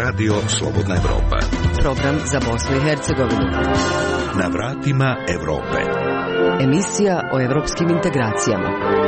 Radio Slobodna Evropa. Program za Bosnu i Hercegovinu. Na vratima Evrope. Emisija o evropskim integracijama.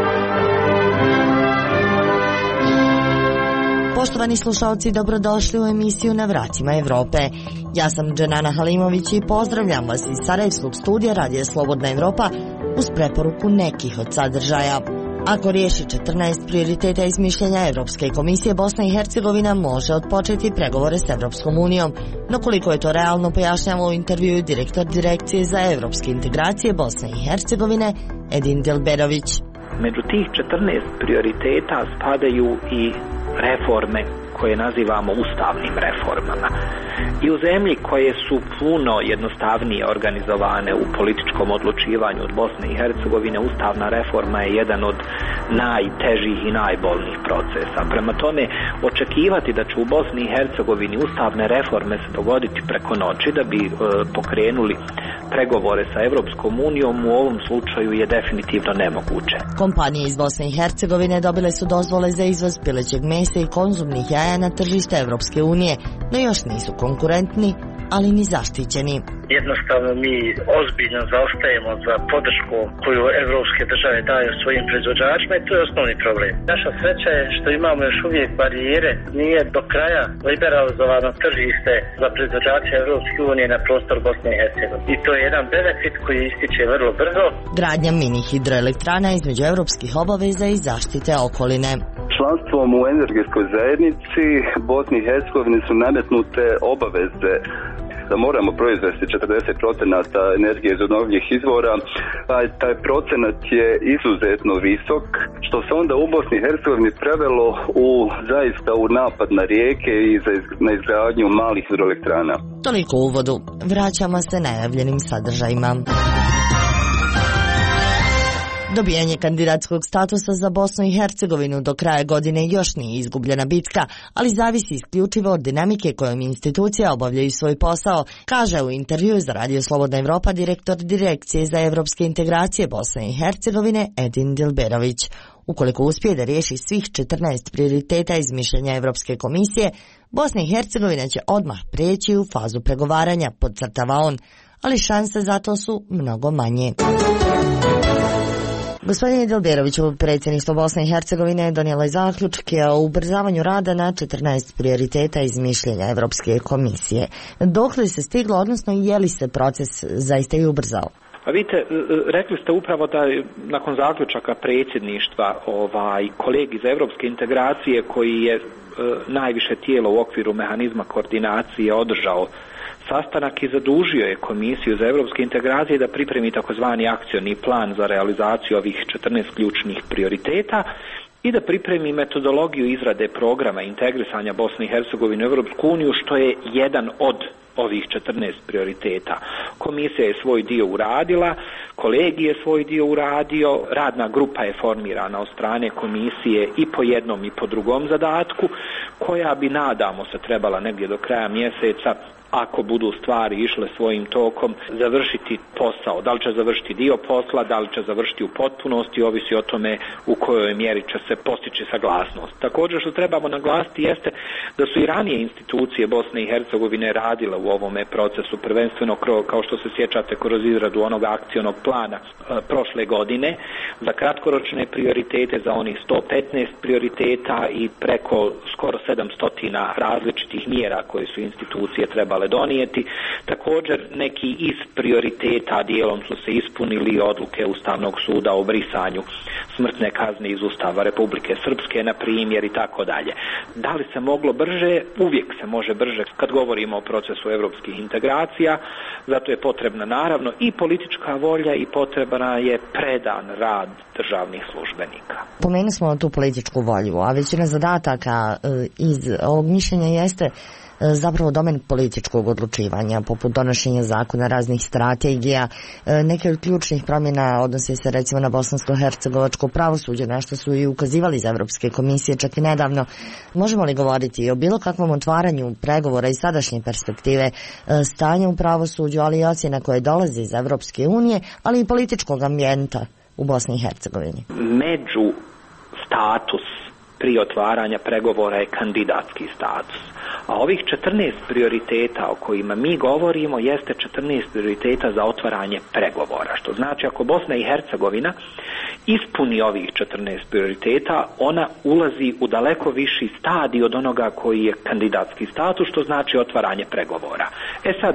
Poštovani slušalci, dobrodošli u emisiju Na vratima Evrope. Ja sam Dženana Halimović i pozdravljam vas iz Sarajevskog studija Radija Slobodna Evropa uz preporuku nekih od sadržaja. Ako riješi 14 prioriteta iz mišljenja Evropske komisije, Bosna i Hercegovina može otpočeti pregovore s Evropskom unijom. No koliko je to realno, pojašnjava u intervjuu direktor Direkcije za evropske integracije Bosne i Hercegovine Edin Dilberović. Među tih 14 prioriteta spadaju i reforme koje nazivamo ustavnim reformama. I u zemlji koje su puno jednostavnije organizovane u političkom odlučivanju od Bosne i Hercegovine, ustavna reforma je jedan od najtežih i najbolnijih procesa. Prema tome, očekivati da će u Bosni i Hercegovini ustavne reforme se dogoditi preko noći da bi pokrenuli pregovore sa Evropskom unijom u ovom slučaju je definitivno nemoguće. Kompanije iz Bosne i Hercegovine dobile su dozvole za izvoz pilećeg mesa i konzumnih jaja na tržište Evropske unije, no još nisu konkurentni, ali ni zaštićeni. Jednostavno mi ozbiljno zaostajemo za podršku koju evropske države daju svojim proizvođačima i to je osnovni problem. Naša sreća je što imamo još uvijek barijere, nije do kraja liberalizovano tržište za proizvođače Evropske unije na prostor Bosne i Hercegovine. I to je jedan benefit koji ističe vrlo brzo. Gradnja mini hidroelektrana između evropskih obaveza i zaštite okoline. Članstvom u energetskoj zajednici Bosni i Hercegovini su nametnute obaveze da moramo proizvesti 40% energije iz obnovljivih izvora, a taj procenat je izuzetno visok, što se onda u Bosni i Hercegovini prevelo zaista u napad na rijeke i na izgradnju malih hidroelektrana. Toliko u uvodu. Vraćamo se najavljenim sadržajima. Dobijanje kandidatskog statusa za Bosnu i Hercegovinu do kraja godine još nije izgubljena bitka, ali zavisi isključivo od dinamike kojom institucija obavljaju svoj posao, kaže u intervjuu za Radio Slobodna Evropa direktor Direkcije za evropske integracije Bosne i Hercegovine Edin Dilberović. Ukoliko uspije da riješi svih 14 prioriteta iz mišljenja Evropske komisije, Bosna i Hercegovina će odmah prijeći u fazu pregovaranja, podcrtava on, ali šanse za to su mnogo manje. Gospodine Dilberoviću, predsjedništvo Bosne i Hercegovine donijelo je zaključke o ubrzavanju rada na 14 prioriteta iz mišljenja Evropske komisije. Dokle se stiglo, odnosno je li se proces zaista i ubrzao? Pa vidite, rekli ste upravo da nakon zaključaka predsjedništva kolegi iz Evropske integracije koji je najviše tijelo u okviru mehanizma koordinacije održao sastanak i zadužio je Komisiju za evropske integracije da pripremi takozvani akcioni plan za realizaciju ovih 14 ključnih prioriteta i da pripremi metodologiju izrade programa integrisanja Bosne i Hercegovine u Evropsku uniju, što je jedan od ovih 14 prioriteta. Komisija je svoj dio uradila, kolegij je svoj dio uradio, radna grupa je formirana od strane komisije i po jednom i po drugom zadatku, koja bi, nadamo se, trebala negdje do kraja mjeseca, ako budu stvari išle svojim tokom, završiti posao. Da li će završiti dio posla, da li će završiti u potpunosti, ovisi o tome u kojoj mjeri će se postići saglasnost. Također što trebamo naglasiti jeste da su i ranije institucije Bosne i Hercegovine radile u ovome procesu, prvenstveno kao što se sjećate kroz izradu onog akcionog plana prošle godine za kratkoročne prioritete, za onih 115 prioriteta i preko skoro 700 različitih mjera koje su institucije trebale donijeti. Također neki iz prioriteta dijelom su se ispunili odluke Ustavnog suda o brisanju smrtne kazne iz Ustava Republike Srpske, na primjer, i tako dalje. Da li se moglo brže? Uvijek se može brže kad govorimo o procesu evropskih integracija, zato je potrebna naravno i politička volja i potrebna je predan rad državnih službenika. Pomenuli smo tu političku volju, a većina zadataka iz ovog mišljenja jeste zapravo domen političkog odlučivanja, poput donošenja zakona, raznih strategija. Neke od ključnih promjena odnose se recimo na bosansko-hercegovačko pravosuđe, na što su i ukazivali iz Evropske komisije čak i nedavno. Možemo li govoriti o bilo kakvom otvaranju pregovora iz sadašnje perspektive stanja u pravosuđu, ali i ocjena koje dolaze iz Evropske unije, ali i političkog ambijenta u Bosni i Hercegovini? Među status prije otvaranja pregovora je kandidatski status. A ovih 14 prioriteta o kojima mi govorimo jeste 14 prioriteta za otvaranje pregovora. Što znači ako Bosna i Hercegovina ispuni ovih 14 prioriteta, ona ulazi u daleko viši stadij od onoga koji je kandidatski status, što znači otvaranje pregovora. Sad,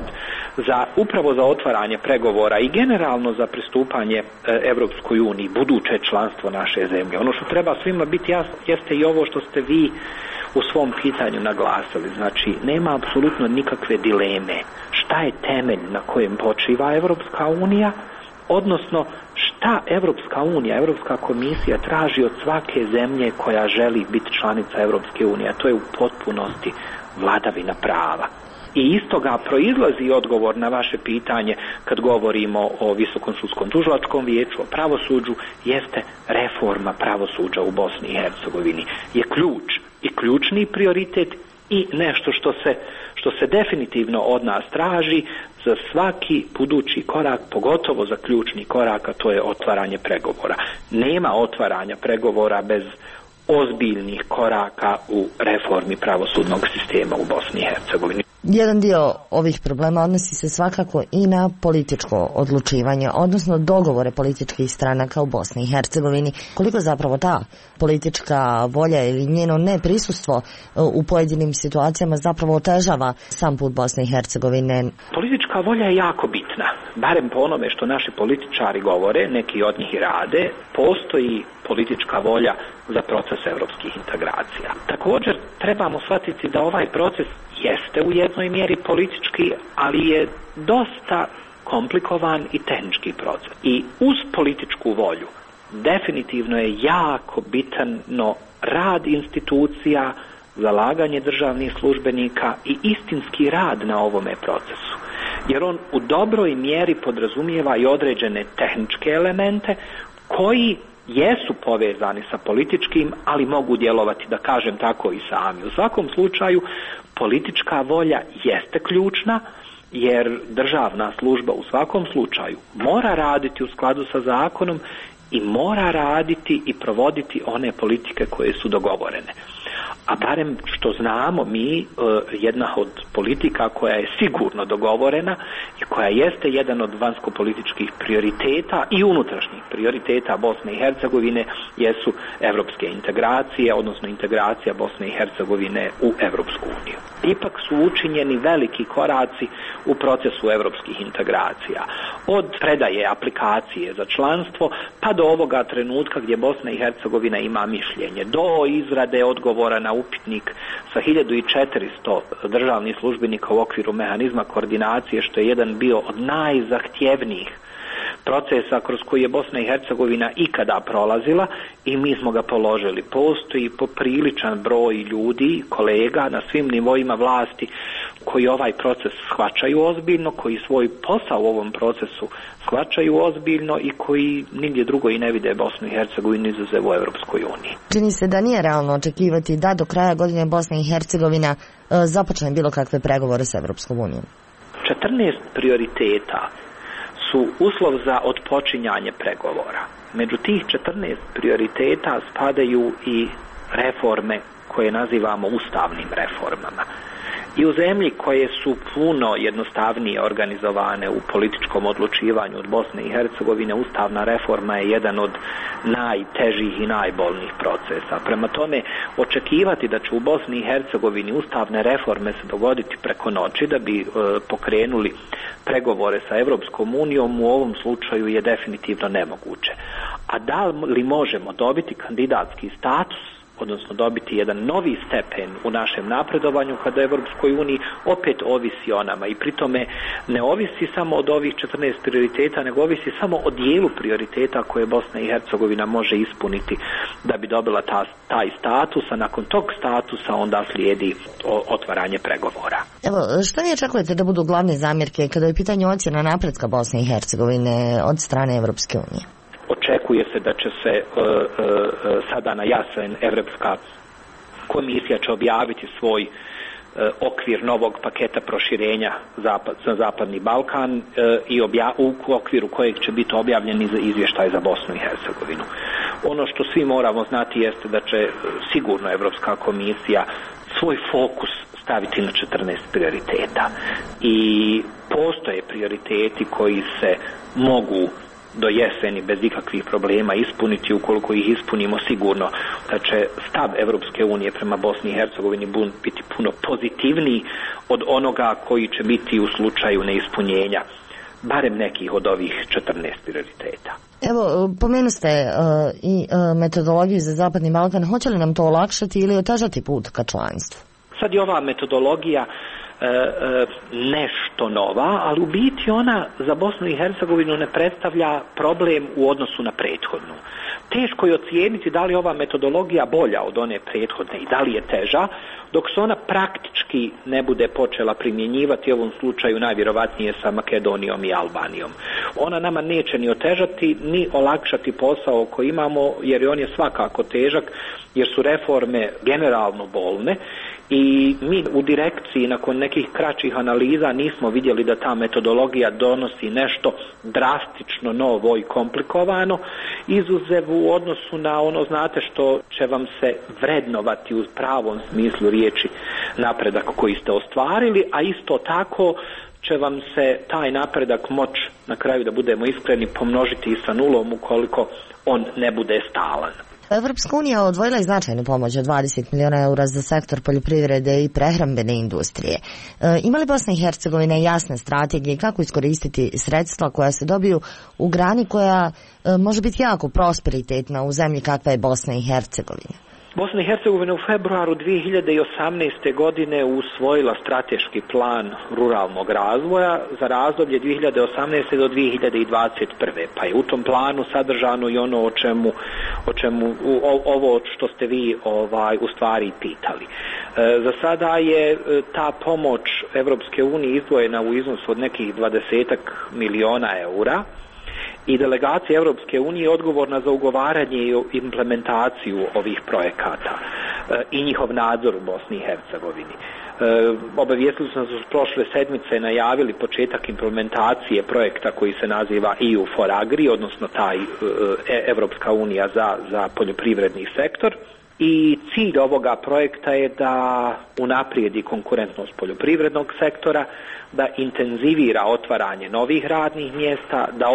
upravo za otvaranje pregovora i generalno za pristupanje Evropskoj uniji, buduće članstvo naše zemlje, ono što treba svima biti jasno jeste i ovo što ste vi u svom pitanju naglasili. Znači, nema apsolutno nikakve dileme šta je temelj na kojem počiva Evropska unija, odnosno šta Evropska unija, Evropska komisija traži od svake zemlje koja želi biti članica Evropske unije, a to je u potpunosti vladavina prava. I iz toga proizlazi odgovor na vaše pitanje kad govorimo o Visokom sudskom tužilačkom vijeću, o pravosuđu, jeste reforma pravosuđa u Bosni i Hercegovini. Je ključ i ključni prioritet i nešto što se definitivno od nas traži za svaki budući korak, pogotovo za ključni korak, a to je otvaranje pregovora. Nema otvaranja pregovora bez ozbiljnih koraka u reformi pravosudnog sistema u Bosni i Hercegovini. Jedan dio ovih problema odnosi se svakako i na političko odlučivanje, odnosno dogovore političkih stranaka u Bosni i Hercegovini. Koliko zapravo ta politička volja ili njeno neprisustvo u pojedinim situacijama zapravo otežava sam put Bosne i Hercegovine? Politička volja je jako bitna. Barem po onome što naši političari govore, neki od njih i rade, postoji politička volja za proces evropskih integracija. Također trebamo shvatiti da ovaj proces jeste u jednoj mjeri politički, ali je dosta komplikovan i tehnički proces. I uz političku volju definitivno je jako bitno rad institucija, zalaganje državnih službenika i istinski rad na ovome procesu. Jer on u dobroj mjeri podrazumijeva i određene tehničke elemente koji jesu povezani sa političkim, ali mogu djelovati, da kažem tako, i sami. U svakom slučaju, politička volja jeste ključna, jer državna služba u svakom slučaju mora raditi u skladu sa zakonom i mora raditi i provoditi one politike koje su dogovorene. A barem što znamo mi, jedna od politika koja je sigurno dogovorena i koja jeste jedan od vanjskopolitičkih prioriteta i unutrašnjih prioriteta Bosne i Hercegovine jesu evropske integracije, odnosno integracija Bosne i Hercegovine u Evropsku uniju. Ipak su učinjeni veliki koraci u procesu evropskih integracija. Od predaje aplikacije za članstvo pa do ovoga trenutka gdje Bosna i Hercegovina ima mišljenje, do izrade odgovora na upitnik sa 1400 državnih službenika u okviru mehanizma koordinacije, što je jedan bio od najzahtjevnijih procesa kroz koji je Bosna i Hercegovina ikada prolazila i mi smo ga položili. Postoji popriličan broj ljudi, kolega na svim nivoima vlasti koji ovaj proces shvaćaju ozbiljno, koji svoj posao u ovom procesu shvaćaju ozbiljno i koji nigdje drugo i ne vide Bosnu i Hercegovinu izuzev u Evropskoj uniji. Čini se da nije realno očekivati da do kraja godine Bosna i Hercegovina započne bilo kakve pregovore s Evropskom unijom. 14 prioriteta su uslov za otpočinjanje pregovora. Među tih 14 prioriteta spadaju i reforme koje nazivamo ustavnim reformama. I u zemlji koje su puno jednostavnije organizovane u političkom odlučivanju od Bosne i Hercegovine, ustavna reforma je jedan od najtežih i najbolnijih procesa. Prema tome, očekivati da će u Bosni i Hercegovini ustavne reforme se dogoditi preko noći da bi pokrenuli pregovore sa Evropskom unijom u ovom slučaju je definitivno nemoguće. A da li možemo dobiti kandidatski status, odnosno dobiti jedan novi stepen u našem napredovanju kada je Evropskoj uniji, opet ovisi o nama i pritome ne ovisi samo od ovih 14 prioriteta, nego ovisi samo o dijelu prioriteta koje Bosna i Hercegovina može ispuniti da bi dobila taj status, a nakon tog statusa onda slijedi otvaranje pregovora. Evo, što vi očekujete da budu glavne zamjerke kada je pitanje ocjena napretka Bosne i Hercegovine od strane Evropske unije? Očekuje se da će se sada na jesen Evropska komisija će objaviti svoj okvir novog paketa proširenja za Zapadni Balkan i u okviru kojeg će biti objavljeni izvještaj za Bosnu i Hercegovinu. Ono što svi moramo znati jeste da će sigurno Evropska komisija svoj fokus staviti na 14 prioriteta. I postoje prioriteti koji se mogu do jeseni bez ikakvih problema ispuniti. Ukoliko ih ispunimo, sigurno da će stav Evropske unije prema Bosni i Hercegovini biti puno pozitivniji od onoga koji će biti u slučaju neispunjenja barem nekih od ovih 14 prioriteta. Evo, pomenu ste i metodologiju za Zapadni Balkan. Hoće li nam to olakšati ili otežati put ka članstvu? Sad je ova metodologija nešto nova, ali u biti ona za Bosnu i Hercegovinu ne predstavlja problem u odnosu na prethodnu. Teško je ocijeniti da li je ova metodologija bolja od one prethodne i da li je teža, dok se ona praktički ne bude počela primjenjivati, u ovom slučaju najvjerovatnije sa Makedonijom i Albanijom. Ona nama neće ni otežati, ni olakšati posao koji imamo, jer on je svakako težak, jer su reforme generalno bolne i mi u direkciji nakon nekih kraćih analiza nismo vidjeli da ta metodologija donosi nešto drastično novo i komplikovano, izuzev u odnosu na ono, znate, što će vam se vrednovati u pravom smislu riječi napredak koji ste ostvarili, a isto tako će vam se taj napredak moći, na kraju da budemo iskreni, pomnožiti i sa nulom ukoliko on ne bude stalan. Evropska unija odvojila i značajnu pomoć od 20 miliona eura za sektor poljoprivrede i prehrambene industrije. Ima li Bosna i Hercegovina jasne strategije kako iskoristiti sredstva koja se dobiju u grani koja može biti jako prosperitetna u zemlji kakva je Bosna i Hercegovina? Bosna i Hercegovina u februaru 2018. godine usvojila strateški plan ruralnog razvoja za razdoblje 2018. do 2021. Pa je u tom planu sadržano i ono o čemu ovo što ste vi u stvari pitali. Za sada je ta pomoć Evropske unije izdvojena u iznosu od nekih 20 miliona eura. I delegacija Evropske unije odgovorna za ugovaranje i implementaciju ovih projekata i njihov nadzor u Bosni i Hercegovini. Obavijestili su nas prošle sedmice najavili početak implementacije projekta koji se naziva EU for Agri, odnosno taj Evropska unija za poljoprivredni sektor. I cilj ovoga projekta je da unaprijedi konkurentnost poljoprivrednog sektora, da intenzivira otvaranje novih radnih mjesta, da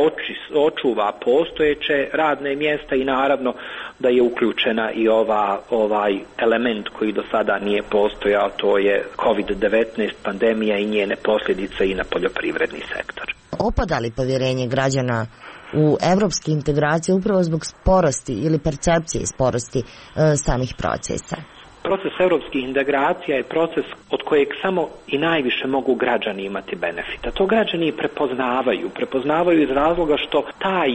očuva postojeće radne mjesta i naravno da je uključena i ovaj element koji do sada nije postojao, to je COVID-19 pandemija i njene posljedice i na poljoprivredni sektor. Opada li povjerenje građana u evropske integracije upravo zbog sporosti ili percepcije sporosti samih procesa? Proces evropskih integracija je proces od kojeg samo i najviše mogu građani imati benefita. To građani prepoznavaju iz razloga što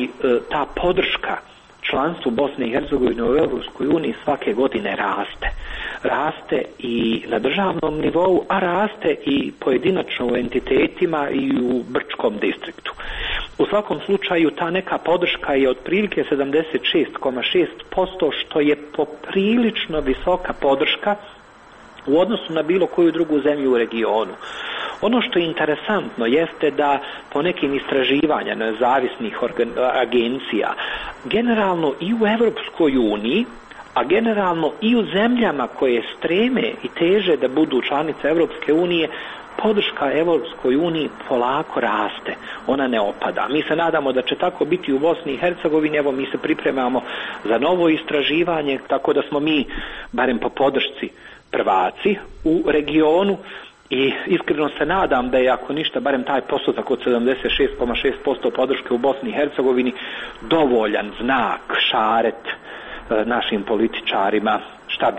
ta podrška članstvu Bosne i Hercegovine u Europskoj uniji svake godine raste. Raste i na državnom nivou, a raste i pojedinačno u entitetima i u Brčkom distriktu. U svakom slučaju ta neka podrška je otprilike 76,6%, što je poprilično visoka podrška u odnosu na bilo koju drugu zemlju u regionu. Ono što je interesantno jeste da po nekim istraživanja nezavisnih agencija, generalno i u Evropskoj uniji, a generalno i u zemljama koje streme i teže da budu članice Evropske unije, podrška Evropskoj uniji polako raste, ona ne opada. Mi se nadamo da će tako biti u Bosni i Hercegovini, evo mi se pripremamo za novo istraživanje, tako da smo mi, barem po podršci, prvaci u regionu i iskreno se nadam da je, ako ništa, barem taj postotak od 76,6% podrške u Bosni i Hercegovini dovoljan znak, šaret našim političarima šta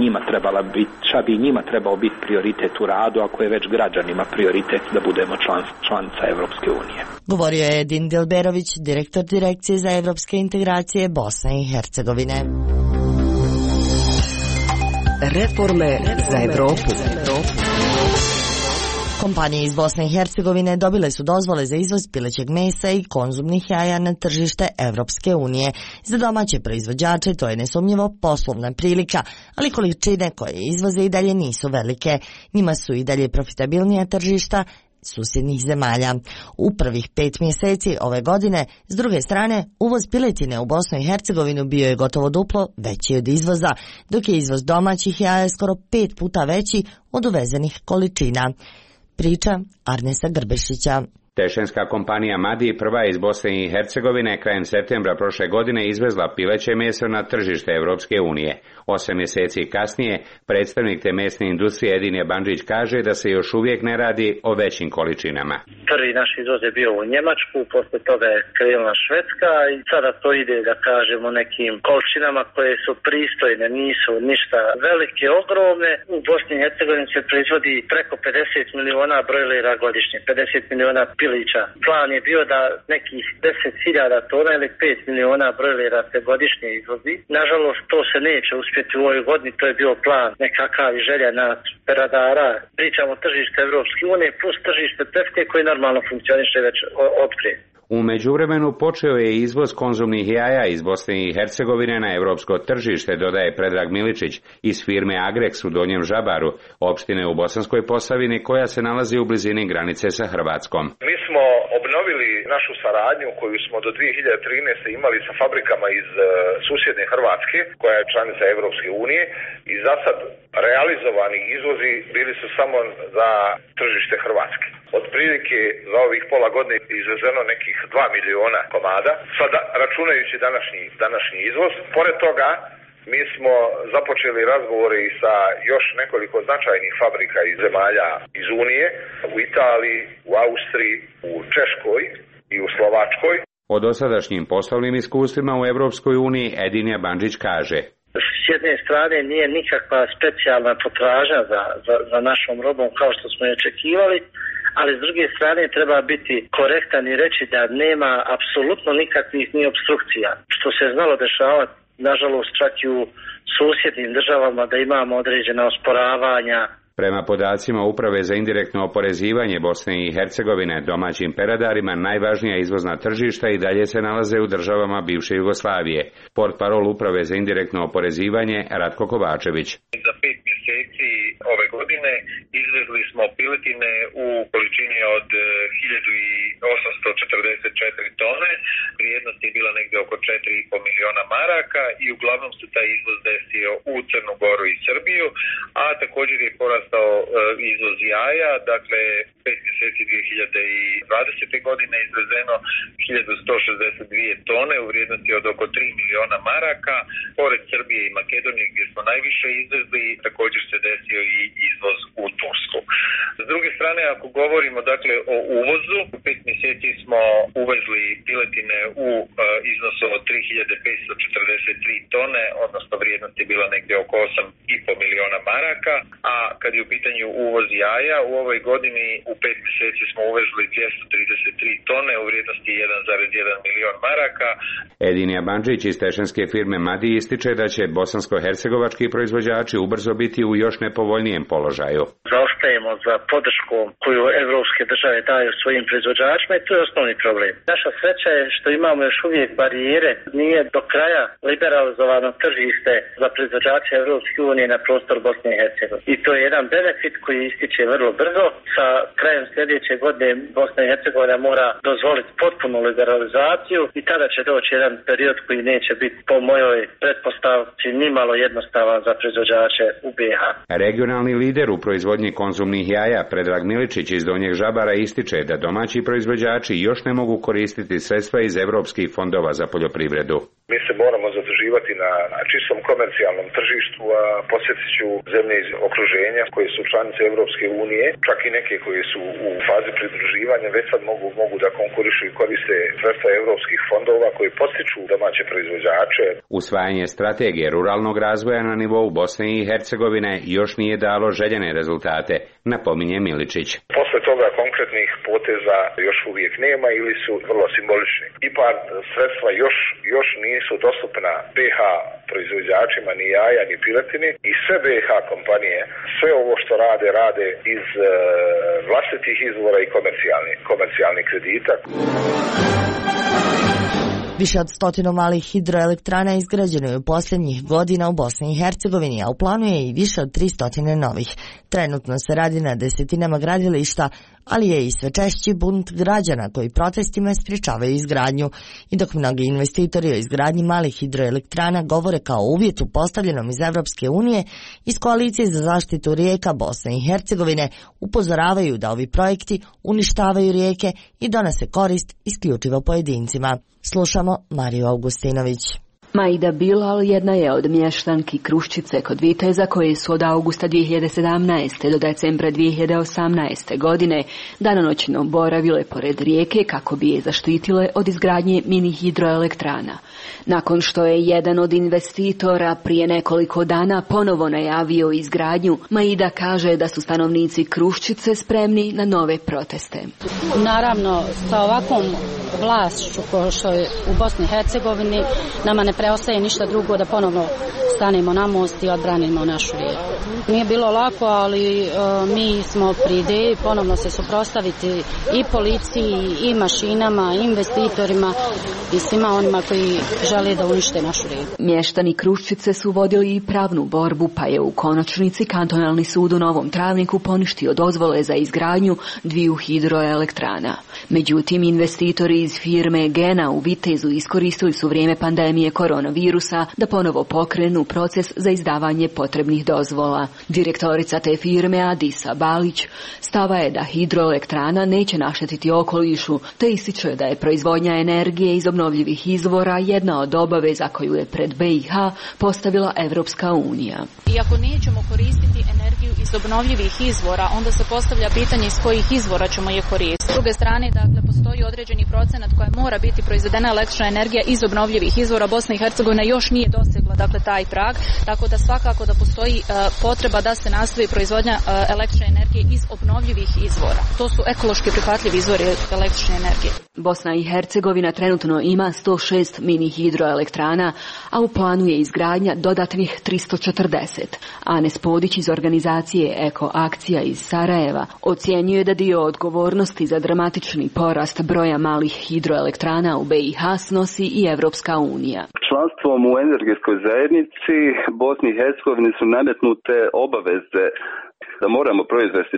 bi njima trebao biti prioritet u radu, ako je već građanima prioritet da budemo članica Evropske unije. Govorio je Edin Dilberović, direktor Direkcije za evropske integracije Bosne i Hercegovine. Reforme za Evropu. Kompanije iz Bosne i Hercegovine dobile su dozvole za izvoz pilećeg mesa i konzumnih jaja na tržište Evropske unije. Za domaće proizvođače to je nesumnjivo poslovna prilika, ali količine koje izvoze i dalje nisu velike. Njima su i dalje profitabilnija tržišta susjednih zemalja. U prvih 5 mjeseci ove godine, s druge strane, uvoz piletine u Bosnu i Hercegovinu bio je gotovo duplo veći od izvoza, dok je izvoz domaćih jaja skoro 5 puta veći od uvezenih količina. Priča Arnesa Grbešića. Tešenska kompanija Madi prva je iz Bosne i Hercegovine krajem septembra prošle godine izvezla pileće meso na tržište Evropske unije. 8 mjeseci kasnije, predstavnik te mesne industrije Edinje Bandžić kaže da se još uvijek ne radi o većim količinama. Prvi naš izvoz je bio u Njemačku, posle toga je krenula Švedska i sada to ide, da kažemo, nekim količinama koje su pristojne, nisu ništa velike, ogromne. U Bosni i Hercegovini se proizvodi preko 50 miliona brojlera godišnje, 50 miliona pilića. Plan je bio da nekih 10.000 tona ili 5 miliona brojlera se godišnje izvozi. Nažalost, to se neće uspjeti u ovoj godini, to je bio plan nekakav i želja nas peradara. Pričamo o tržište Evropske unije plus tržište Turske koji normalno funkcioniše već otprije. U međuvremenu počeo je izvoz konzumnih jaja iz Bosne i Hercegovine na europsko tržište, dodaje Predrag Miličić iz firme Agrex u Donjem Žabaru, opštine u Bosanskoj Posavini koja se nalazi u blizini granice sa Hrvatskom. Mi smo obnovili našu saradnju koju smo do 2013. imali sa fabrikama iz susjedne Hrvatske, koja je članica Evropske unije, i za sad realizovani izvozi bili su samo za tržište Hrvatske. Otprilike za ovih pola godine izvezeno nekih 2 miliona komada, sada računajući današnji izvoz. Pored toga, mi smo započeli razgovore i sa još nekoliko značajnih fabrika iz zemalja iz Unije, u Italiji, u Austriji, u Češkoj i u Slovačkoj. O dosadašnjim poslovnim iskustvima u Evropskoj uniji Edinja Bandžić kaže: S jedne strane nije nikakva specijalna potražnja za našom robom kao što smo je očekivali, ali s druge strane treba biti korektan i reći da nema apsolutno nikakvih ni opstrukcija, što se znalo dešavati, nažalost, čak i u susjednim državama, da imamo određena osporavanja. Prema podacima Uprave za indirektno oporezivanje Bosne i Hercegovine, domaćim peradarima najvažnija izvozna tržišta i dalje se nalaze u državama bivše Jugoslavije. Portparol Uprave za indirektno oporezivanje Ratko Kovačević. Za 5 mjeseci ove godine izvezli smo piletine u količini od 1844 tone, vrijednost je bila negdje oko 4,5 miliona maraka i uglavnom se taj izvoz desio u Crnu Goru i Srbiju, a također je porastao izvoz jaja, dakle 5 mjeseci 2020. godine izvezeno 1162 tone u vrijednosti od oko 3 miliona maraka. Pored Srbije i Makedonije gdje smo najviše izvezli, također se desio i izvoz u Tursku. S druge strane, ako govorimo dakle o uvozu, u 5 mjeseci smo uvezli piletine u iznosu od 3543 tone, odnosno vrijednost je bila negdje oko 8,5 miliona maraka, a kad je u pitanju uvoz jaja, u ovoj godini u 5 mjeseci smo uvezli 233 tone u vrijednosti 1,1 milion maraka. Edinja Bandžić iz tešenske firme Madi ističe da će bosansko-hercegovački proizvođači ubrzo biti u još nepovoljnijem položaju. Zaostajemo za podrškom koju evropske države daju svojim proizvođačima i to je osnovni problem. Naša sreća je što imamo još uvijek barijere, nije do kraja liberalizovano tržište za proizvođače Evropske unije na prostor Bosne i Hercegovine. I to je jedan benefit koji ističe vrlo brzo. Sa krajem sljedeće godine Bosna i Hercegovina mora dozvoliti potpunu liberalizaciju i tada će doći jedan period koji neće biti po mojoj pretpostavci nimalo jednostavan za proizvođače u BiH. Regionalni lider u proizvodnji konzumnih jaja Predrag Miličić iz Donjeg Žabara ističe da domaći proizvođači još ne mogu koristiti sredstva iz evropskih fondova za poljoprivredu. Mi se moramo zaduživati na čistom komercijalnom tržištu, a podsjetit ću zemlje iz okruženja koje su članice Evropske unije, čak i neke koje su u fazi pridruživanja, već sad mogu da konkurišu i koriste sredstva evropskih fondova koje podstiču domaće proizvođače. Usvajanje strategije ruralnog razvoja na nivou Bosne i Hercegovine još nije dalo željene rezultate, napominje Miličić. Posle toga konkretnih poteza još uvijek nema ili su vrlo simbolični. Ipak sredstva još nisu dostupna BiH proizvođačima ni jaja ni piletini i sve BiH kompanije, sve ovo što rade iz vlastitih izvora i komercijalnih kredita. Više od 100 malih hidroelektrana izgrađeno je u posljednjih godina u Bosni i Hercegovini, a u planu je i više od 300 novih. Trenutno se radi na desetinama gradilišta ali je i sve češći bunt građana koji protestima sprječavaju izgradnju. I dok mnogi investitori o izgradnji malih hidroelektrana govore kao uvjetu postavljenom iz Evropske unije, iz Koalicije za zaštitu rijeka Bosne i Hercegovine upozoravaju da ovi projekti uništavaju rijeke i donose korist isključivo pojedincima. Slušamo Mariju Augustinović. Maida Bilal jedna je od mještanki Kruščice kod Viteza koje su od augusta 2017. do decembra 2018. godine danonoćno boravile pored rijeke kako bi je zaštitile od izgradnje mini hidroelektrana. Nakon što je jedan od investitora prije nekoliko dana ponovo najavio izgradnju, Maida kaže da su stanovnici Kruščice spremni na nove proteste. Naravno, sa ovakvom vlašću kao što je u Bosni i Hercegovini, nama ne preostaje ništa drugo da ponovno stanemo na most i odbranimo našu rijeku. Nije bilo lako, ali mi smo pri ideji ponovno se suprotstaviti i policiji, i mašinama, i investitorima i svima onima koji žele da unište našu rijeku. Mještani Kruščice su vodili i pravnu borbu, pa je u konačnici kantonalni sud u Novom Travniku poništio dozvole za izgradnju 2 hidroelektrana. Međutim, investitori iz firme Gena u Vitezu iskoristili su vrijeme pandemije koronavirusa da ponovo pokrenu proces za izdavanje potrebnih dozvola. Direktorica te firme Adisa Balić stava je da hidroelektrana neće naštetiti okolišu, te ističe da je proizvodnja energije iz obnovljivih izvora jedna od obaveza koju je pred BiH postavila Evropska unija. I ako nećemo koristiti energiju iz obnovljivih izvora, onda se postavlja pitanje iz kojih izvora ćemo je koristiti. S druge strane, dakle, postoji određeni procenat koja mora biti proizvedena električna energija iz obnovljivih izvora. Bosna i Hercegovina još nije dosegla, dakle, taj prag, tako da svakako da postoji potreba da se nastavi proizvodnja električne energije iz obnovljivih izvora. To su ekološki prihvatljivi izvori električne energije. Bosna i Hercegovina trenutno ima 106 mini hidroelektrana, a u planu je izgradnja dodatnih 340. Anes Podić iz organizacije Eko Akcija iz Sarajeva ocjenjuje da dio odgovornosti za dramatični porast broja malih hidroelektrana u BiH snosi i Evropska unija. Članstvom u energetskoj zajednici Bosni i Hercegovini su nametnute obaveze da moramo proizvesti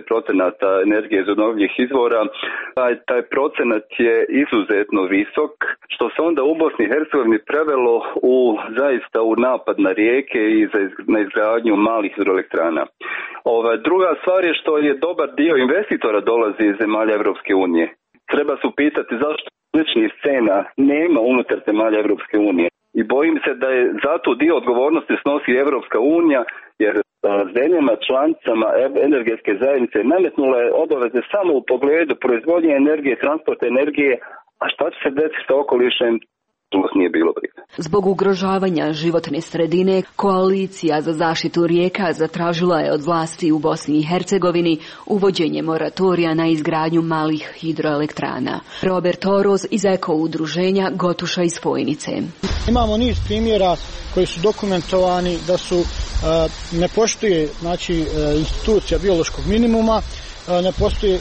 40% energije iz obnovljivih izvora. Taj procenat je izuzetno visok, što se onda u Bosni i Hercegovini prevelo zaista u napad na rijeke i na izgradnju malih hidroelektrana. Druga stvar je što je dobar dio investitora dolazi iz zemalja Evropske unije. Treba se upitati zašto sličnih scena nema unutar zemalja Evropske unije. I bojim se da je zato dio odgovornosti snosi Evropska unija, jer zemljama članicama energetske zajednice nametnula je obaveze samo u pogledu proizvodnje energije, transporta energije, a šta će se desiti sa okolišem? Nije bilo briga. Zbog ugrožavanja životne sredine, Koalicija za zaštitu rijeka zatražila je od vlasti u Bosni i Hercegovini uvođenje moratorija na izgradnju malih hidroelektrana. Robert Oroz iz Eko udruženja Gotuša iz Fojnice. Imamo niz primjera koji su dokumentovani da su ne poštuje institucija biološkog minimuma, ne postoji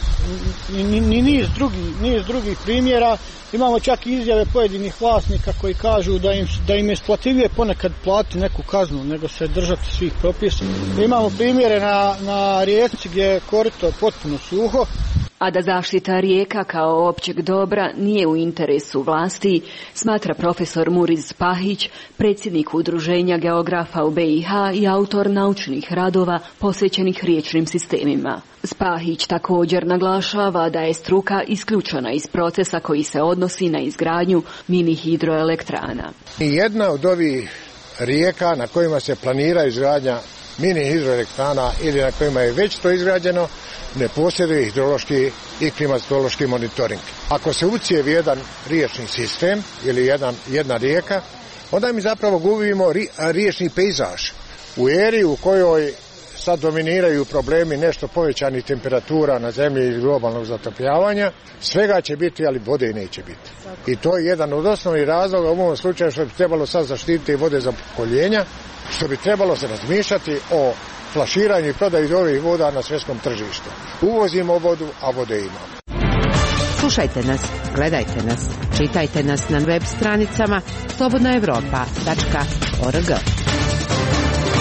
niz drugih primjera. Imamo čak i izjave pojedinih vlasnika koji kažu da im je isplativije ponekad platiti neku kaznu nego se držati svih propisa. Imamo primjere na rijeci gdje je korito potpuno suho. A da zaštita rijeka kao općeg dobra nije u interesu vlasti, smatra profesor Muriz Spahić, predsjednik Udruženja geografa u BiH i autor naučnih radova posvećenih riječnim sistemima. Spahić također naglašava da je struka isključena iz procesa koji se odnosi na izgradnju mini hidroelektrana. Jedna od ovih rijeka na kojima se planira izgradnja mini hidroelektrana ili na kojima je već to izgrađeno ne posjeduje hidrološki i klimatološki monitoring. Ako se ucijevi jedan riječni sistem ili jedna rijeka, onda mi zapravo gubimo riječni pejzaž. U eri u kojoj sad dominiraju problemi nešto povećanih temperatura na zemlji ili globalnog zatopljavanja, svega će biti, ali vode neće biti. I to je jedan od osnovnih razloga u ovom slučaju što bi trebalo sad zaštititi vode za pokoljenja, što bi trebalo se razmišljati o flaširanju i prodaju ovih voda na svjetskom tržištu. Uvozimo vodu, a vode imamo. Slušajte nas, gledajte nas, čitajte nas na web stranicama slobodnaevropa.org.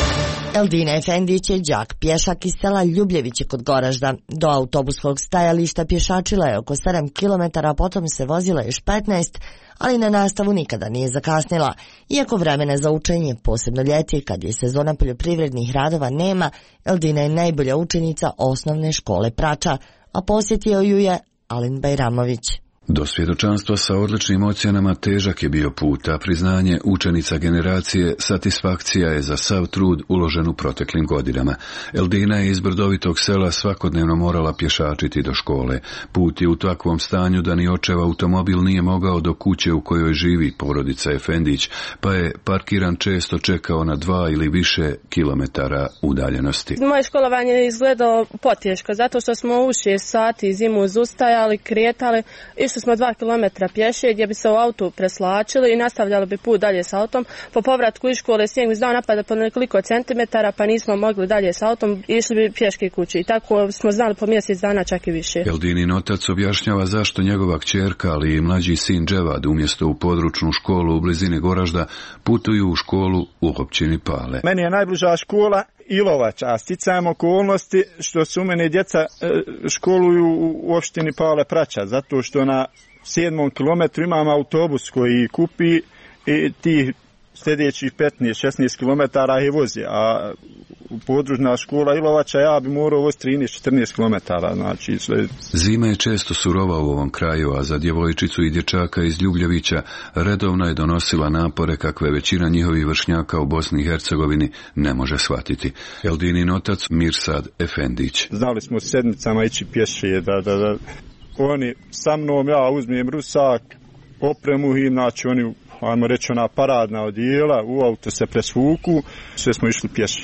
Eldina Efendić je đak pješak iz sela Ljubljeviće kod Goražda. Do autobuskog stajališta pješačila je oko 7 km, potom se vozila još 15, ali na nastavu nikada nije zakasnila. Iako vremena za učenje, posebno ljeti, kad je sezona poljoprivrednih radova, nema, Eldina je najbolja učenica osnovne škole Prača, a posjetio ju je Alen Bajramović. Do svjedočanstva sa odličnim ocjenama težak je bio put, a priznanje učenica generacije satisfakcija je za sav trud uložen u proteklim godinama. Eldina je iz brdovitog sela svakodnevno morala pješačiti do škole. Put je u takvom stanju da ni očev automobil nije mogao do kuće u kojoj živi porodica Efendić, pa je parkiran često čekao na 2 ili više kilometara udaljenosti. Moje školovanje je izgledalo poteško, zato što smo u 6 sati zimu zustajali, kretali, išli smo 2 km pješe gdje bi se u autu preslačili i nastavljali bi put dalje s autom. Po povratku iz škole snijeg znao napada po nekoliko centimetara, pa nismo mogli dalje s autom, išli bi pješke kući i tako smo znali po mjesec dana, čak i više. Eldinin otac objašnjava zašto njegova kćerka, ali i mlađi sin Dževad umjesto u područnu školu u blizini Goražda putuju u školu u općini Pale. Meni je najbliža škola Ilovača, a sticajem okolnosti što su mene djeca školuju u opštini Pale Prača, zato što na 7. kilometru imam autobus koji kupi i ti sljedećih 15-16 kilometara je vozi, a područna škola Ilovača ja bi morao voziti 13-14 kilometara. Znači sve. Zima je često surova u ovom kraju, a za djevojčicu i dječaka iz Ljubljevića redovno je donosila napore kakve većina njihovih vršnjaka u Bosni i Hercegovini ne može shvatiti. Eldinin otac Mirsad Efendić. Znali smo sedmicama ići pješe, da oni sa mnom, ja uzmem rusak, opremu i znači oni, ajmo reći, ona paradna odijela, u auto se presvuku, sve smo išli pješi.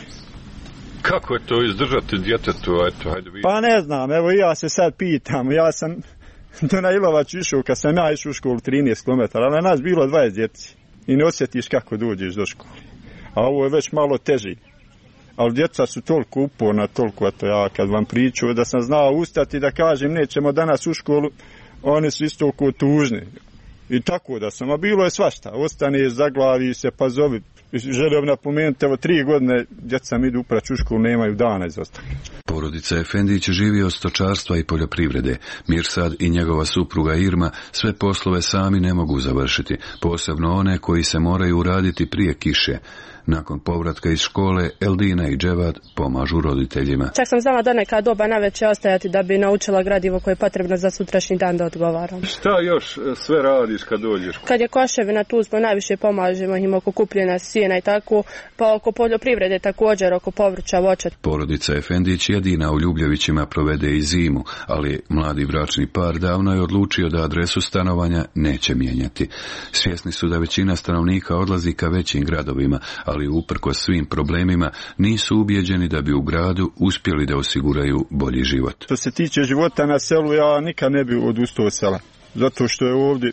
Kako je to izdržati djetetu? Pa ne znam, evo ja se sad pitam, ja sam do na Ilovač išao, kad sam ja išao u školu 13 km, ali na nas bilo 20 djeci i ne osjetiš kako dođeš do škole. A ovo je već malo teži. Ali djeca su toliko uporna, toliko, eto ja kad vam priču da sam znao ustati da kažem nećemo danas u školu, oni su isto oko tužni. I tako da sam, a bilo je svašta, ostane, zaglavi se, pa zovi. Želim napomenuti, evo 3 godine djeca mi idu uprać u školu, nemaju dana izostavljanja. Porodica Efendić živi od stočarstva i poljoprivrede. Mirsad i njegova supruga Irma sve poslove sami ne mogu završiti, posebno one koji se moraju uraditi prije kiše. Nakon povratka iz škole, Eldina i Dževad pomažu roditeljima. Čak sam znala do neka doba navečer ostajati da bi naučila gradivo koje je potrebno za sutrašnji dan da odgovaram. Šta još sve radiš kad dođeš? Kad je koševina, tu smo najviše pomažemo im oko kupljenja sjena i tako, pa oko poljoprivrede također, oko povrća, voća. Porodica Efendić jedina u Ljubljevićima provede i zimu, ali mladi bračni par davno je odlučio da adresu stanovanja neće mijenjati. Svjesni su da većina stanovnika odlazi ka većim gradovima, ali uprkos svim problemima nisu ubijeđeni da bi u gradu uspjeli da osiguraju bolji život. Što se tiče života na selu, ja nikad ne bi odustao od sela, zato što je ovdje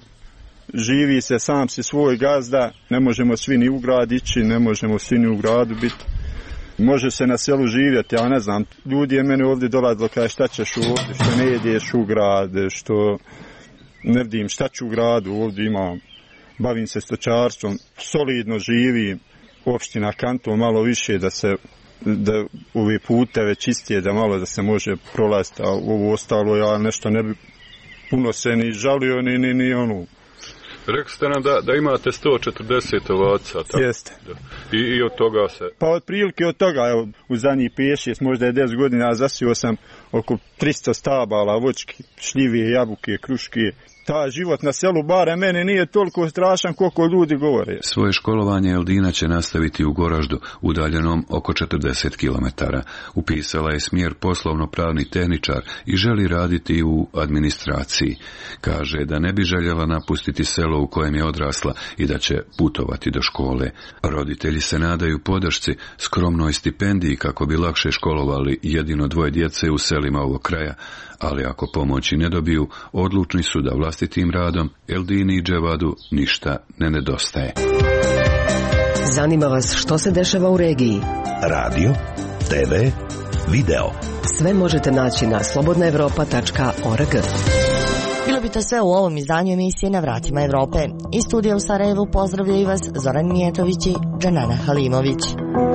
živi se, sam si svoj gazda, ne možemo svi ni u grad ići, ne možemo svi ni u gradu biti. Može se na selu živjeti, ja ne znam, ljudi je mene ovdje dolazilo kada šta ćeš ovdje, što ne jedeš u grad, što ne vidim šta ću u gradu, ovdje imam, bavim se stočarstvom, solidno živim. Opština, kanton malo više da ove puteve čistije, da malo da se može prolaziti, a ovo ostalo ja nešto ne bi puno se ni žalio ni ono. Rekli ste nam da imate 140 ovaca. Jeste. I od toga se... Pa otprilike od toga, evo, u zadnjih 5-6, možda je 10 godina, zasio sam oko 300 stabala, voćki, šljive, jabuke, kruške. Ta život na selu, bare mene, nije toliko strašan koliko ljudi govore. Svoje školovanje Eldina će nastaviti u Goraždu, udaljenom oko 40 km. Upisala je smjer poslovno-pravni tehničar i želi raditi u administraciji. Kaže da ne bi željela napustiti selo u kojem je odrasla i da će putovati do škole. Roditelji se nadaju podršci, skromnoj stipendiji kako bi lakše školovali jedino 2 djece u selima ovog kraja, ali ako pomoći ne dobiju, odlučni su da vlastitim radom Eldini i Dževadu ništa ne nedostaje. Zanima vas što se dešava u regiji? Radio, TV, video. Sve možete naći na slobodnaevropa.org. Bilo bi to sve u ovom izdanju emisije Na vratima Evrope. Iz studija u Sarajevu pozdravljaju vas Zoran Mijetović i Džanana Halimović.